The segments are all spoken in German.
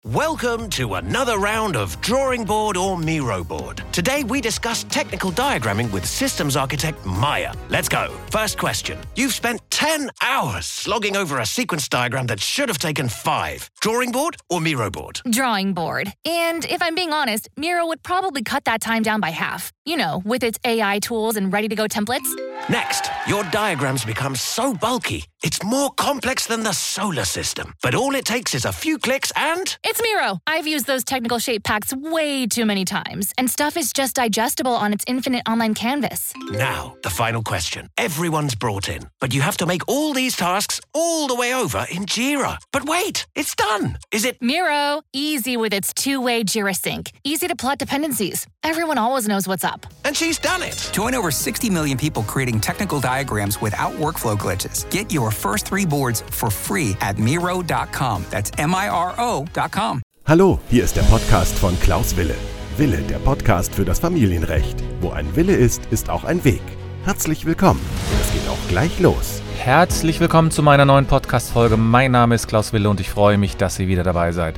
Welcome to another round of Drawing Board or Miro Board. Today we discuss technical diagramming with systems architect Maya. Let's go. First question. You've spent 10 hours slogging over a sequence diagram that should have taken 5. Drawing board or Miro board? Drawing board. And if I'm being honest, Miro would probably cut that time down by half. You know, with its AI tools and ready-to-go templates. Next, your diagrams become so bulky, it's more complex than the solar system. But all it takes is a few clicks and... It's Miro. I've used those technical shape packs way too many times, and stuff is just digestible on its infinite online canvas. Now, the final question. Everyone's brought in, but you have to make all these tasks all the way over in Jira. But wait, it's done. Is it... Miro, easy with its two-way Jira sync. Easy to plot dependencies. Everyone always knows what's up. And she's done it. Join over 60 million people creating technical diagrams without workflow glitches. Get your first 3 boards for free at Miro.com. That's Miro.com. Hallo, hier ist der Podcast von Klaus Wille. Wille, der Podcast für das Familienrecht. Wo ein Wille ist, ist auch ein Weg. Herzlich willkommen. Es geht auch gleich los. Herzlich willkommen zu meiner neuen Podcast-Folge. Mein Name ist Klaus Wille und ich freue mich, dass ihr wieder dabei seid.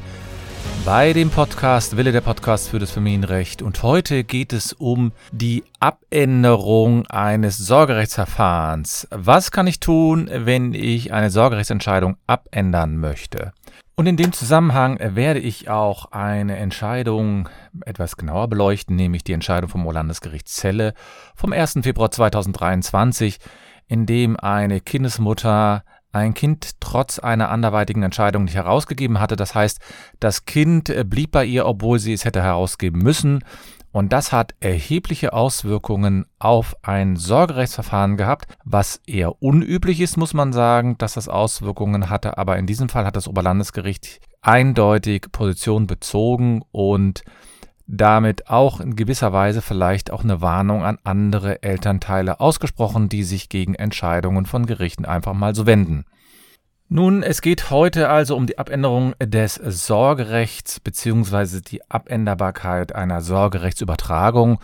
Bei dem Podcast Wille, der Podcast für das Familienrecht. Und heute geht es um die Abänderung eines Sorgerechtsverfahrens. Was kann ich tun, wenn ich eine Sorgerechtsentscheidung abändern möchte? Und in dem Zusammenhang werde ich auch eine Entscheidung etwas genauer beleuchten, nämlich die Entscheidung vom Oberlandesgericht Celle vom 1. Februar 2023, in dem eine Kindesmutter ein Kind trotz einer anderweitigen Entscheidung nicht herausgegeben hatte. Das heißt, das Kind blieb bei ihr, obwohl sie es hätte herausgeben müssen. Und das hat erhebliche Auswirkungen auf ein Sorgerechtsverfahren gehabt, was eher unüblich ist, muss man sagen, dass das Auswirkungen hatte. Aber in diesem Fall hat das Oberlandesgericht eindeutig Position bezogen und damit auch in gewisser Weise vielleicht auch eine Warnung an andere Elternteile ausgesprochen, die sich gegen Entscheidungen von Gerichten einfach mal so wenden. Nun, es geht heute also um die Abänderung des Sorgerechts bzw. die Abänderbarkeit einer Sorgerechtsübertragung.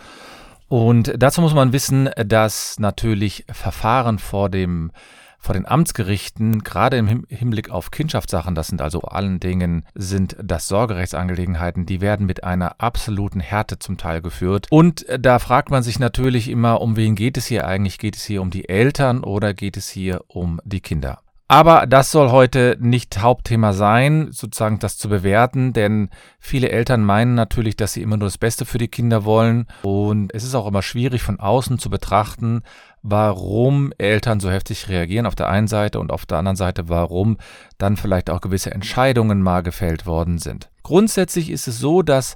Und dazu muss man wissen, dass natürlich Verfahren vor den Amtsgerichten, gerade im Hinblick auf Kindschaftssachen, das sind also vor allen Dingen sind das Sorgerechtsangelegenheiten, die werden mit einer absoluten Härte zum Teil geführt. Und da fragt man sich natürlich immer, um wen geht es hier eigentlich? Geht es hier um die Eltern oder geht es hier um die Kinder? Aber das soll heute nicht Hauptthema sein, sozusagen das zu bewerten, denn viele Eltern meinen natürlich, dass sie immer nur das Beste für die Kinder wollen. Und es ist auch immer schwierig von außen zu betrachten, warum Eltern so heftig reagieren auf der einen Seite und auf der anderen Seite, warum dann vielleicht auch gewisse Entscheidungen mal gefällt worden sind. Grundsätzlich ist es so, dass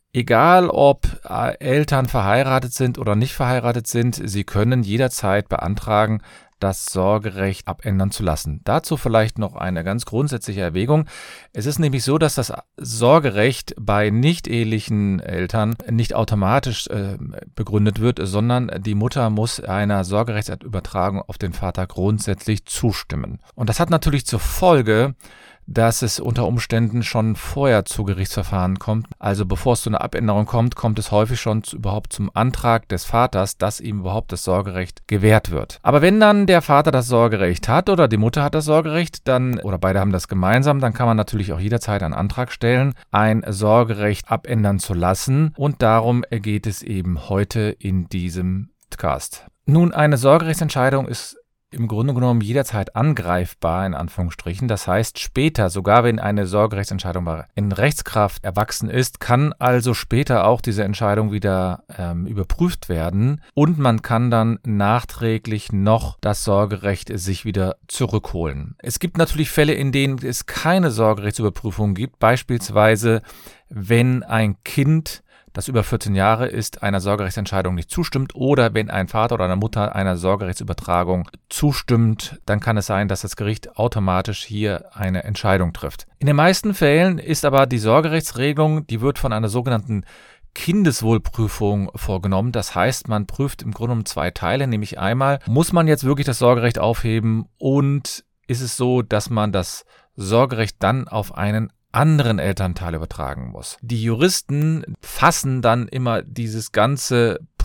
egal ob Eltern verheiratet sind oder nicht verheiratet sind, sie können jederzeit beantragen, das Sorgerecht abändern zu lassen. Dazu vielleicht noch eine ganz grundsätzliche Erwägung. Es ist nämlich so, dass das Sorgerecht bei nicht-ehelichen Eltern nicht automatisch begründet wird, sondern die Mutter muss einer Sorgerechtsübertragung auf den Vater grundsätzlich zustimmen. Und das hat natürlich zur Folge, dass es unter Umständen schon vorher zu Gerichtsverfahren kommt. Also bevor es zu einer Abänderung kommt, kommt es häufig schon überhaupt zum Antrag des Vaters, dass ihm überhaupt das Sorgerecht gewährt wird. Aber wenn dann der Vater das Sorgerecht hat oder die Mutter hat das Sorgerecht, dann oder beide haben das gemeinsam, dann kann man natürlich auch jederzeit einen Antrag stellen, ein Sorgerecht abändern zu lassen. Und darum geht es eben heute in diesem Podcast. Nun, eine Sorgerechtsentscheidung ist im Grunde genommen jederzeit angreifbar, in Anführungsstrichen. Das heißt, später, sogar wenn eine Sorgerechtsentscheidung in Rechtskraft erwachsen ist, kann also später auch diese Entscheidung wieder überprüft werden und man kann dann nachträglich noch das Sorgerecht sich wieder zurückholen. Es gibt natürlich Fälle, in denen es keine Sorgerechtsüberprüfung gibt, beispielsweise wenn ein Kind, das über 14 Jahre ist, einer Sorgerechtsentscheidung nicht zustimmt oder wenn ein Vater oder eine Mutter einer Sorgerechtsübertragung zustimmt, dann kann es sein, dass das Gericht automatisch hier eine Entscheidung trifft. In den meisten Fällen ist aber die Sorgerechtsregelung, die wird von einer sogenannten Kindeswohlprüfung vorgenommen. Das heißt, man prüft im Grunde um 2 Teile, nämlich einmal, muss man jetzt wirklich das Sorgerecht aufheben und ist es so, dass man das Sorgerecht dann auf einen anderen Elternteil übertragen muss. Die Juristen fassen dann immer dieses ganze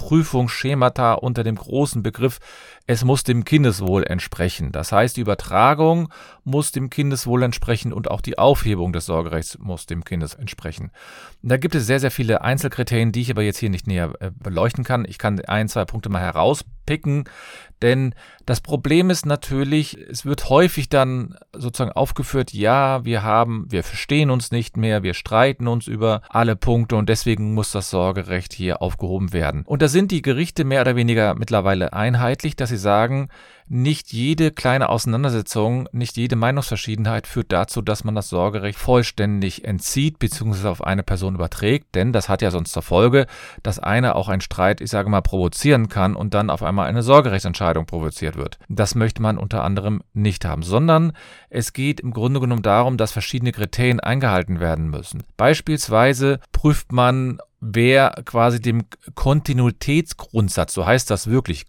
Prüfungsschemata unter dem großen Begriff, es muss dem Kindeswohl entsprechen. Das heißt, die Übertragung muss dem Kindeswohl entsprechen und auch die Aufhebung des Sorgerechts muss dem Kindeswohl entsprechen. Und da gibt es sehr, sehr viele Einzelkriterien, die ich aber jetzt hier nicht näher beleuchten kann. Ich kann 1-2 Punkte mal herauspicken, denn das Problem ist natürlich, es wird häufig dann sozusagen aufgeführt, ja, wir verstehen uns nicht mehr, wir streiten uns über alle Punkte und deswegen muss das Sorgerecht hier aufgehoben werden. Und da sind die Gerichte mehr oder weniger mittlerweile einheitlich, dass sie sagen, nicht jede kleine Auseinandersetzung, nicht jede Meinungsverschiedenheit führt dazu, dass man das Sorgerecht vollständig entzieht bzw. auf eine Person überträgt, denn das hat ja sonst zur Folge, dass einer auch einen Streit, ich sage mal, provozieren kann und dann auf einmal eine Sorgerechtsentscheidung provoziert wird. Das möchte man unter anderem nicht haben, sondern es geht im Grunde genommen darum, dass verschiedene Kriterien eingehalten werden müssen. Beispielsweise prüft man, wer quasi dem Kontinuitätsgrundsatz, so heißt das wirklich,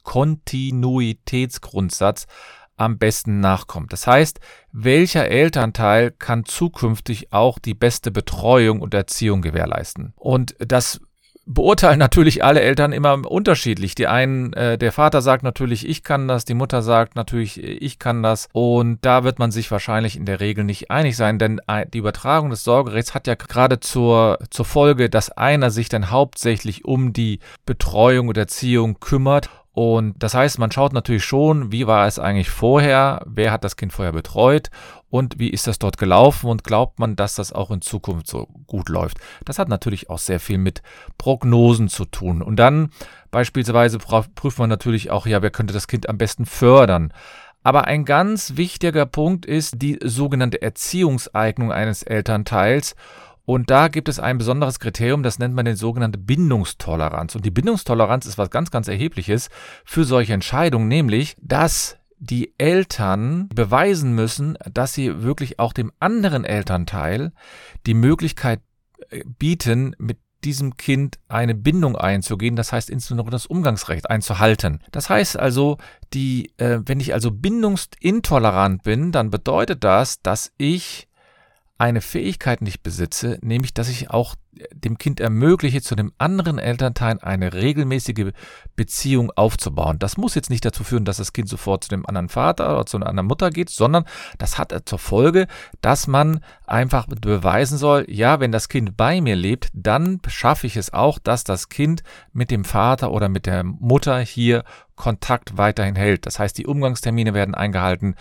Kontinuitätsgrundsatz, am besten nachkommt. Das heißt, welcher Elternteil kann zukünftig auch die beste Betreuung und Erziehung gewährleisten? Und das beurteilen natürlich alle Eltern immer unterschiedlich. Die einen, der Vater sagt natürlich, ich kann das, die Mutter sagt natürlich, ich kann das. Und da wird man sich wahrscheinlich in der Regel nicht einig sein, denn die Übertragung des Sorgerechts hat ja gerade zur Folge, dass einer sich dann hauptsächlich um die Betreuung und Erziehung kümmert. Und das heißt, man schaut natürlich schon, wie war es eigentlich vorher, wer hat das Kind vorher betreut und wie ist das dort gelaufen und glaubt man, dass das auch in Zukunft so gut läuft. Das hat natürlich auch sehr viel mit Prognosen zu tun. Und dann beispielsweise prüft man natürlich auch, ja, wer könnte das Kind am besten fördern. Aber ein ganz wichtiger Punkt ist die sogenannte Erziehungseignung eines Elternteils. Und da gibt es ein besonderes Kriterium, das nennt man die sogenannte Bindungstoleranz. Und die Bindungstoleranz ist was ganz, ganz Erhebliches für solche Entscheidungen, nämlich, dass die Eltern beweisen müssen, dass sie wirklich auch dem anderen Elternteil die Möglichkeit bieten, mit diesem Kind eine Bindung einzugehen, das heißt insbesondere das Umgangsrecht einzuhalten. Das heißt also, wenn ich also bindungsintolerant bin, dann bedeutet das, dass ich eine Fähigkeit nicht besitze, nämlich dass ich auch dem Kind ermögliche, zu dem anderen Elternteil eine regelmäßige Beziehung aufzubauen. Das muss jetzt nicht dazu führen, dass das Kind sofort zu dem anderen Vater oder zu einer anderen Mutter geht, sondern das hat zur Folge, dass man einfach beweisen soll, ja, wenn das Kind bei mir lebt, dann schaffe ich es auch, dass das Kind mit dem Vater oder mit der Mutter hier Kontakt weiterhin hält. Das heißt, die Umgangstermine werden eingehalten,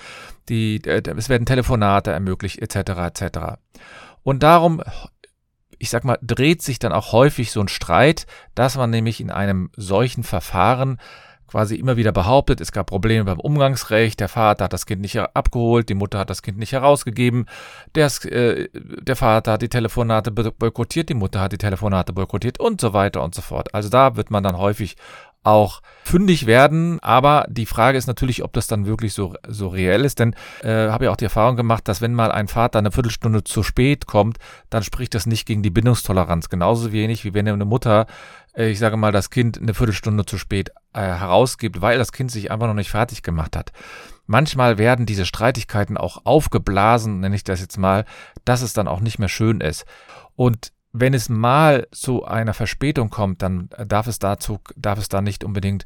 es werden Telefonate ermöglicht, etc. etc. Und darum, ich sag mal, dreht sich dann auch häufig so ein Streit, dass man nämlich in einem solchen Verfahren quasi immer wieder behauptet, es gab Probleme beim Umgangsrecht, der Vater hat das Kind nicht abgeholt, die Mutter hat das Kind nicht herausgegeben, der Vater hat die Telefonate boykottiert, die Mutter hat die Telefonate boykottiert und so weiter und so fort. Also da wird man dann häufig auch fündig werden, aber die Frage ist natürlich, ob das dann wirklich so reell ist, denn habe ja auch die Erfahrung gemacht, dass wenn mal ein Vater eine Viertelstunde zu spät kommt, dann spricht das nicht gegen die Bindungstoleranz, genauso wenig wie wenn eine Mutter, ich sage mal, das Kind eine Viertelstunde zu spät herausgibt, weil das Kind sich einfach noch nicht fertig gemacht hat. Manchmal werden diese Streitigkeiten auch aufgeblasen, nenne ich das jetzt mal, dass es dann auch nicht mehr schön ist. Und wenn es mal zu einer Verspätung kommt, dann darf es da nicht unbedingt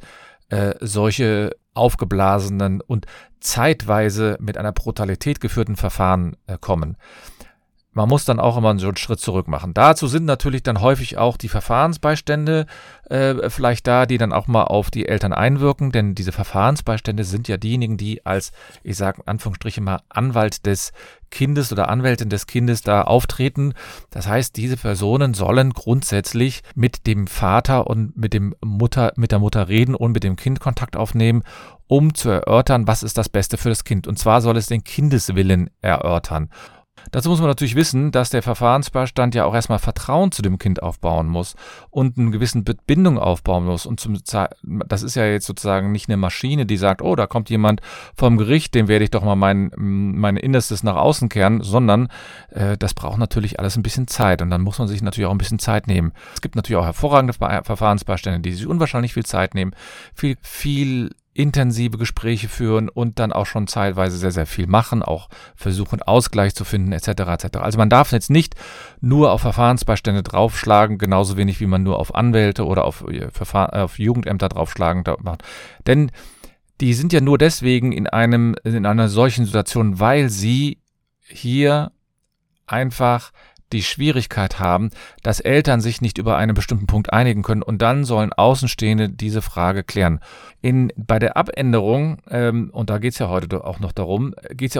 solche aufgeblasenen und zeitweise mit einer Brutalität geführten Verfahren kommen. Man muss dann auch immer so einen Schritt zurück machen. Dazu sind natürlich dann häufig auch die Verfahrensbeistände vielleicht da, die dann auch mal auf die Eltern einwirken, denn diese Verfahrensbeistände sind ja diejenigen, die als, ich sage in Anführungsstrichen mal, Anwalt des Kindes oder Anwältin des Kindes da auftreten. Das heißt, diese Personen sollen grundsätzlich mit dem Vater und mit der Mutter reden und mit dem Kind Kontakt aufnehmen, um zu erörtern, was ist das Beste für das Kind. Und zwar soll es den Kindeswillen erörtern. Dazu muss man natürlich wissen, dass der Verfahrensbeistand ja auch erstmal Vertrauen zu dem Kind aufbauen muss und eine gewisse Bindung aufbauen muss. Und das ist ja jetzt sozusagen nicht eine Maschine, die sagt, oh, da kommt jemand vom Gericht, dem werde ich doch mal mein Innerstes nach außen kehren, sondern das braucht natürlich alles ein bisschen Zeit und dann muss man sich natürlich auch ein bisschen Zeit nehmen. Es gibt natürlich auch hervorragende Verfahrensbeistände, die sich unwahrscheinlich viel Zeit nehmen, viel intensive Gespräche führen und dann auch schon zeitweise sehr, sehr viel machen, auch versuchen, Ausgleich zu finden, etc. etc. Also man darf jetzt nicht nur auf Verfahrensbeistände draufschlagen, genauso wenig wie man nur auf Anwälte oder auf Jugendämter draufschlagen macht. Denn die sind ja nur deswegen in einer solchen Situation, weil sie hier einfach die Schwierigkeit haben, dass Eltern sich nicht über einen bestimmten Punkt einigen können und dann sollen Außenstehende diese Frage klären. Bei der Abänderung, und da geht es ja heute auch noch darum,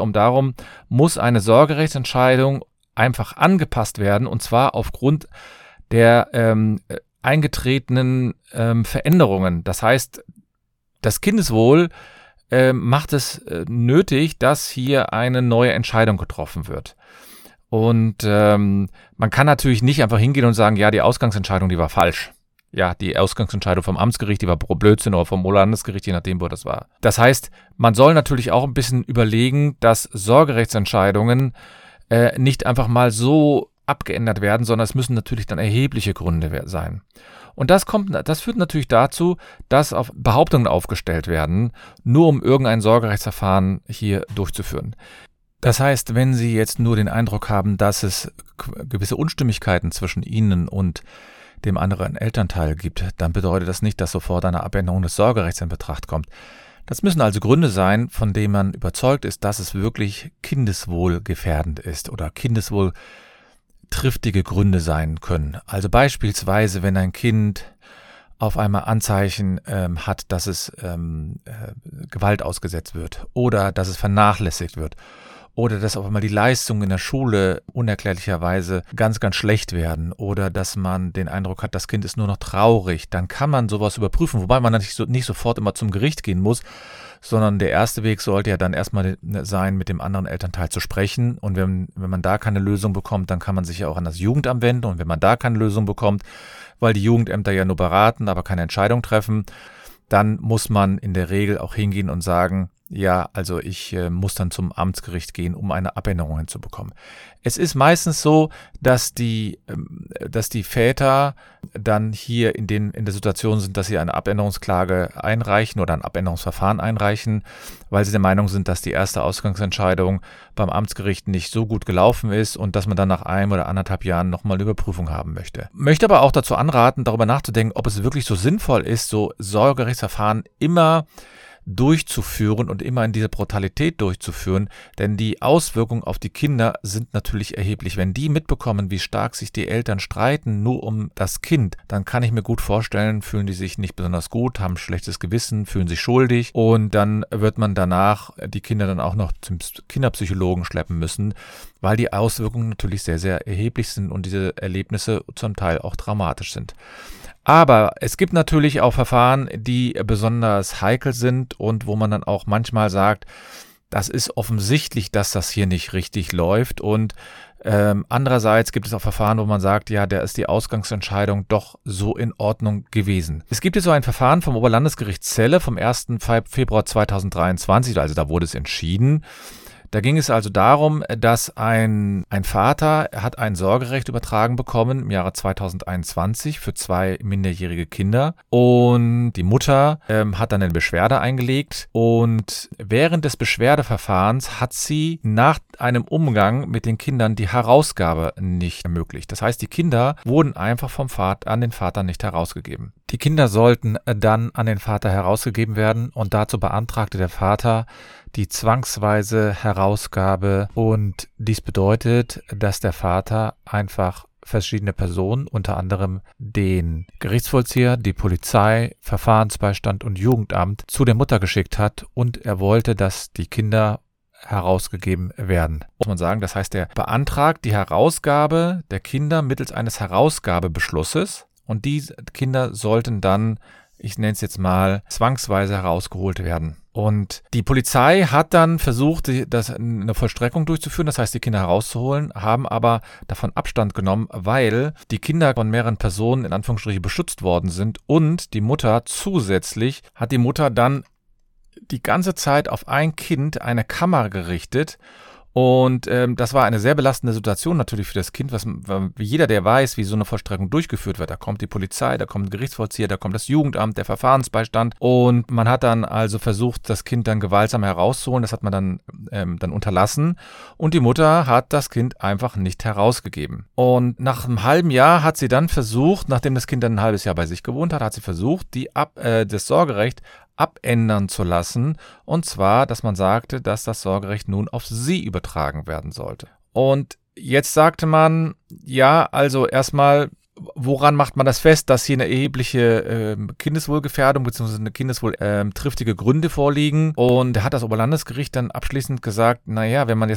muss eine Sorgerechtsentscheidung einfach angepasst werden und zwar aufgrund der eingetretenen Veränderungen. Das heißt, das Kindeswohl macht es nötig, dass hier eine neue Entscheidung getroffen wird. Und man kann natürlich nicht einfach hingehen und sagen, ja, die Ausgangsentscheidung, die war falsch. Ja, die Ausgangsentscheidung vom Amtsgericht, die war Blödsinn oder vom Landesgericht, je nachdem, wo das war. Das heißt, man soll natürlich auch ein bisschen überlegen, dass Sorgerechtsentscheidungen nicht einfach mal so abgeändert werden, sondern es müssen natürlich dann erhebliche Gründe sein. Und das führt natürlich dazu, dass auf Behauptungen aufgestellt werden, nur um irgendein Sorgerechtsverfahren hier durchzuführen. Das heißt, wenn Sie jetzt nur den Eindruck haben, dass es gewisse Unstimmigkeiten zwischen Ihnen und dem anderen Elternteil gibt, dann bedeutet das nicht, dass sofort eine Abänderung des Sorgerechts in Betracht kommt. Das müssen also Gründe sein, von denen man überzeugt ist, dass es wirklich kindeswohlgefährdend ist oder kindeswohltriftige Gründe sein können. Also beispielsweise, wenn ein Kind auf einmal Anzeichen hat, dass es Gewalt ausgesetzt wird oder dass es vernachlässigt wird. Oder dass auf einmal die Leistungen in der Schule unerklärlicherweise ganz, ganz schlecht werden. Oder dass man den Eindruck hat, das Kind ist nur noch traurig. Dann kann man sowas überprüfen. Wobei man nicht sofort immer zum Gericht gehen muss, sondern der erste Weg sollte ja dann erstmal sein, mit dem anderen Elternteil zu sprechen. Und wenn man da keine Lösung bekommt, dann kann man sich ja auch an das Jugendamt wenden. Und wenn man da keine Lösung bekommt, weil die Jugendämter ja nur beraten, aber keine Entscheidung treffen, dann muss man in der Regel auch hingehen und sagen, ja, also ich muss dann zum Amtsgericht gehen, um eine Abänderung hinzubekommen. Es ist meistens so, dass die Väter dann hier in der Situation sind, dass sie eine Abänderungsklage einreichen oder ein Abänderungsverfahren einreichen, weil sie der Meinung sind, dass die erste Ausgangsentscheidung beim Amtsgericht nicht so gut gelaufen ist und dass man dann nach 1 oder 1,5 Jahren nochmal eine Überprüfung haben möchte. Möchte aber auch dazu anraten, darüber nachzudenken, ob es wirklich so sinnvoll ist, so Sorgerechtsverfahren immer durchzuführen und immer in dieser Brutalität durchzuführen, denn die Auswirkungen auf die Kinder sind natürlich erheblich. Wenn die mitbekommen, wie stark sich die Eltern streiten, nur um das Kind, dann kann ich mir gut vorstellen, fühlen die sich nicht besonders gut, haben ein schlechtes Gewissen, fühlen sich schuldig und dann wird man danach die Kinder dann auch noch zum Kinderpsychologen schleppen müssen, weil die Auswirkungen natürlich sehr, sehr erheblich sind und diese Erlebnisse zum Teil auch traumatisch sind. Aber es gibt natürlich auch Verfahren, die besonders heikel sind und wo man dann auch manchmal sagt, das ist offensichtlich, dass das hier nicht richtig läuft. Und andererseits gibt es auch Verfahren, wo man sagt, ja, da ist die Ausgangsentscheidung doch so in Ordnung gewesen. Es gibt jetzt so ein Verfahren vom Oberlandesgericht Celle vom 1. Februar 2023, also da wurde es entschieden. Da ging es also darum, dass ein Vater hat ein Sorgerecht übertragen bekommen im Jahre 2021 für 2 minderjährige Kinder und die Mutter hat dann eine Beschwerde eingelegt und während des Beschwerdeverfahrens hat sie nach einem Umgang mit den Kindern die Herausgabe nicht ermöglicht. Das heißt, die Kinder wurden einfach an den Vater nicht herausgegeben. Die Kinder sollten dann an den Vater herausgegeben werden und dazu beantragte der Vater die zwangsweise Herausgabe und dies bedeutet, dass der Vater einfach verschiedene Personen, unter anderem den Gerichtsvollzieher, die Polizei, Verfahrensbeistand und Jugendamt zu der Mutter geschickt hat und er wollte, dass die Kinder herausgegeben werden. Muss man sagen, das heißt, er beantragt die Herausgabe der Kinder mittels eines Herausgabebeschlusses und die Kinder sollten dann, ich nenne es jetzt mal, zwangsweise herausgeholt werden. Und die Polizei hat dann versucht, eine Vollstreckung durchzuführen, das heißt, die Kinder herauszuholen, haben aber davon Abstand genommen, weil die Kinder von mehreren Personen in Anführungsstrichen beschützt worden sind und die Mutter zusätzlich hat die Mutter dann die ganze Zeit auf ein Kind eine Kamera gerichtet Und das war eine sehr belastende Situation natürlich für das Kind, wie jeder, der weiß, wie so eine Vollstreckung durchgeführt wird. Da kommt die Polizei, da kommt ein Gerichtsvollzieher, da kommt das Jugendamt, der Verfahrensbeistand. Und man hat dann also versucht, das Kind dann gewaltsam herauszuholen. Das hat man dann unterlassen. Und die Mutter hat das Kind einfach nicht herausgegeben. Und nach einem halben Jahr hat sie dann versucht, nachdem das Kind dann ein halbes Jahr bei sich gewohnt hat, das Sorgerecht abändern zu lassen. Und zwar, dass man sagte, dass das Sorgerecht nun auf sie übertragen werden sollte. Und jetzt sagte man, ja, also erstmal, woran macht man das fest, dass hier eine erhebliche Kindeswohlgefährdung bzw. eine kindeswohltriftige Gründe vorliegen? Und da hat das Oberlandesgericht dann abschließend gesagt, naja, wenn man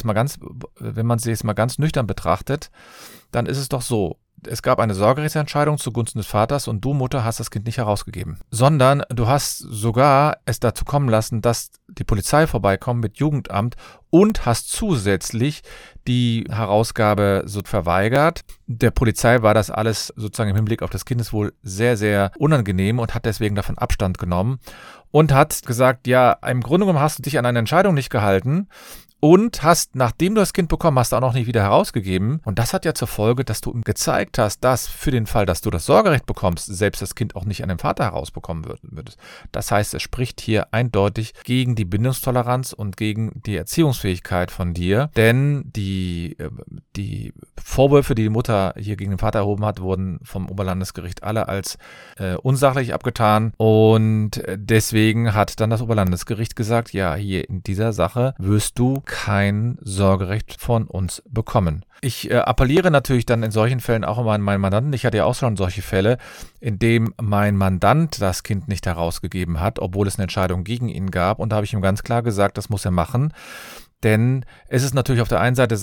sie jetzt mal ganz nüchtern betrachtet, dann ist es doch so. Es gab eine Sorgerechtsentscheidung zugunsten des Vaters und du, Mutter, hast das Kind nicht herausgegeben. Sondern du hast sogar es dazu kommen lassen, dass die Polizei vorbeikommt mit Jugendamt und hast zusätzlich die Herausgabe so verweigert. Der Polizei war das alles sozusagen im Hinblick auf das Kindeswohl sehr, sehr unangenehm und hat deswegen davon Abstand genommen und hat gesagt, ja, im Grunde genommen hast du dich an eine Entscheidung nicht gehalten. Und hast, nachdem du das Kind bekommen hast, auch noch nicht wieder herausgegeben. Und das hat ja zur Folge, dass du ihm gezeigt hast, dass für den Fall, dass du das Sorgerecht bekommst, selbst das Kind auch nicht an den Vater herausbekommen würdest. Das heißt, es spricht hier eindeutig gegen die Bindungstoleranz und gegen die Erziehungsfähigkeit von dir. Denn die Vorwürfe, die die Mutter hier gegen den Vater erhoben hat, wurden vom Oberlandesgericht alle als unsachlich abgetan. Und deswegen hat dann das Oberlandesgericht gesagt, ja, hier in dieser Sache wirst du kein Sorgerecht von uns bekommen. Ich appelliere natürlich dann in solchen Fällen auch immer an meinen Mandanten. Ich hatte ja auch schon solche Fälle, in dem mein Mandant das Kind nicht herausgegeben hat, obwohl es eine Entscheidung gegen ihn gab. Und da habe ich ihm ganz klar gesagt, das muss er machen. Denn es ist natürlich auf der einen Seite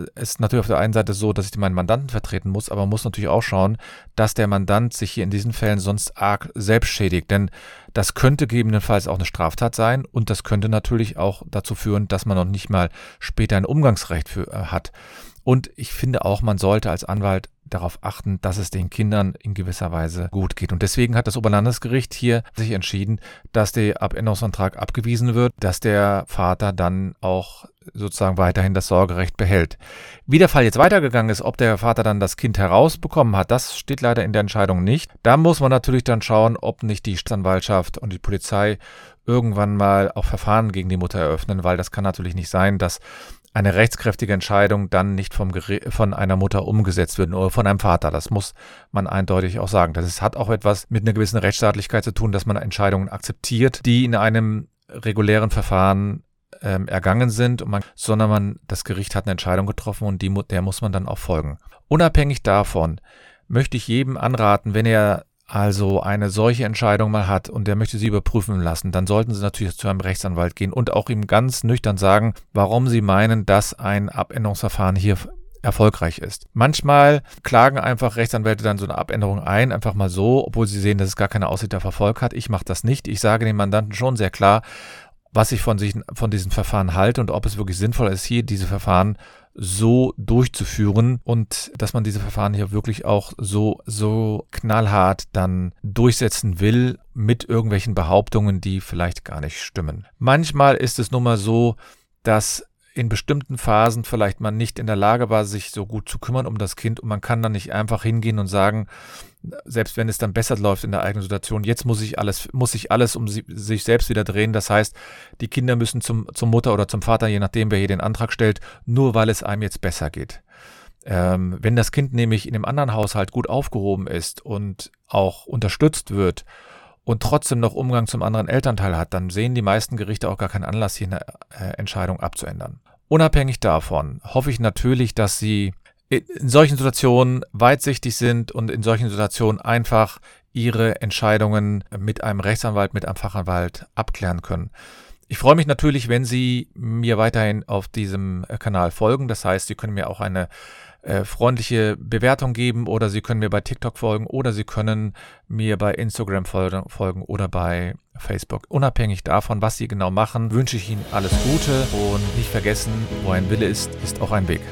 so, dass ich meinen Mandanten vertreten muss, aber man muss natürlich auch schauen, dass der Mandant sich hier in diesen Fällen sonst arg selbst schädigt. Denn das könnte gegebenenfalls auch eine Straftat sein und das könnte natürlich auch dazu führen, dass man noch nicht mal später ein Umgangsrecht hat. Und ich finde auch, man sollte als Anwalt darauf achten, dass es den Kindern in gewisser Weise gut geht. Und deswegen hat das Oberlandesgericht hier sich entschieden, dass der Abänderungsantrag abgewiesen wird, dass der Vater dann auch sozusagen weiterhin das Sorgerecht behält. Wie der Fall jetzt weitergegangen ist, ob der Vater dann das Kind herausbekommen hat, das steht leider in der Entscheidung nicht. Da muss man natürlich dann schauen, ob nicht die Staatsanwaltschaft und die Polizei irgendwann mal auch Verfahren gegen die Mutter eröffnen, weil das kann natürlich nicht sein, dass eine rechtskräftige Entscheidung dann nicht von einer Mutter umgesetzt wird oder von einem Vater. Das muss man eindeutig auch sagen. Das hat auch etwas mit einer gewissen Rechtsstaatlichkeit zu tun, dass man Entscheidungen akzeptiert, die in einem regulären Verfahren ergangen sind, sondern das Gericht hat eine Entscheidung getroffen und der muss man dann auch folgen. Unabhängig davon möchte ich jedem anraten, wenn er also eine solche Entscheidung mal hat und der möchte sie überprüfen lassen, dann sollten Sie natürlich zu einem Rechtsanwalt gehen und auch ihm ganz nüchtern sagen, warum Sie meinen, dass ein Abänderungsverfahren hier erfolgreich ist. Manchmal klagen einfach Rechtsanwälte dann so eine Abänderung ein, einfach mal so, obwohl sie sehen, dass es gar keine Aussicht auf Erfolg hat. Ich mache das nicht. Ich sage den Mandanten schon sehr klar, was ich von diesen Verfahren halte und ob es wirklich sinnvoll ist, hier diese Verfahren so durchzuführen und dass man diese Verfahren hier wirklich auch so knallhart dann durchsetzen will mit irgendwelchen Behauptungen, die vielleicht gar nicht stimmen. Manchmal ist es nun mal so, dass in bestimmten Phasen vielleicht man nicht in der Lage war, sich so gut zu kümmern um das Kind und man kann dann nicht einfach hingehen und sagen, selbst wenn es dann besser läuft in der eigenen Situation, jetzt muss sich alles um sich selbst wieder drehen. Das heißt, die Kinder müssen zur Mutter oder zum Vater, je nachdem, wer hier den Antrag stellt, nur weil es einem jetzt besser geht. Wenn das Kind nämlich in einem anderen Haushalt gut aufgehoben ist und auch unterstützt wird und trotzdem noch Umgang zum anderen Elternteil hat, dann sehen die meisten Gerichte auch gar keinen Anlass, hier eine Entscheidung abzuändern. Unabhängig davon hoffe ich natürlich, dass Sie in solchen Situationen weitsichtig sind und in solchen Situationen einfach Ihre Entscheidungen mit einem Rechtsanwalt, mit einem Fachanwalt abklären können. Ich freue mich natürlich, wenn Sie mir weiterhin auf diesem Kanal folgen. Das heißt, Sie können mir auch eine freundliche Bewertung geben oder Sie können mir bei TikTok folgen oder Sie können mir bei Instagram folgen oder bei Facebook. Unabhängig davon, was Sie genau machen, wünsche ich Ihnen alles Gute und nicht vergessen, wo ein Wille ist, ist auch ein Weg.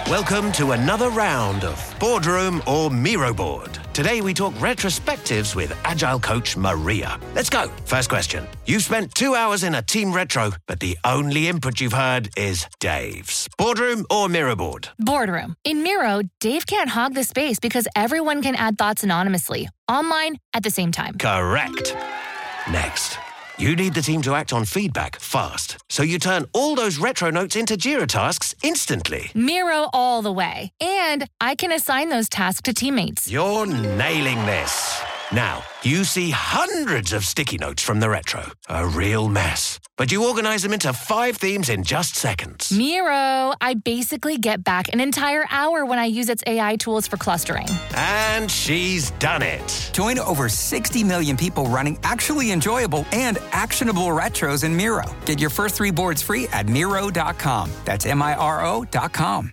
Welcome to another round of Boardroom or Miro Board. Today we talk retrospectives with Agile coach Maria. Let's go. First question. You've spent 2 hours in a team retro, but the only input you've heard is Dave's. Boardroom or Miro Board? Boardroom. In Miro, Dave can't hog the space because everyone can add thoughts anonymously, online at the same time. Correct. Next. You need the team to act on feedback fast, so you turn all those retro notes into Jira tasks instantly. Miro all the way. And I can assign those tasks to teammates. You're nailing this. Now, you see hundreds of sticky notes from the retro. A real mess. But you organize them into 5 themes in just seconds. Miro, I basically get back an entire hour when I use its AI tools for clustering. And she's done it. Join over 60 million people running actually enjoyable and actionable retros in Miro. Get your first 3 boards free at Miro.com. That's Miro.com.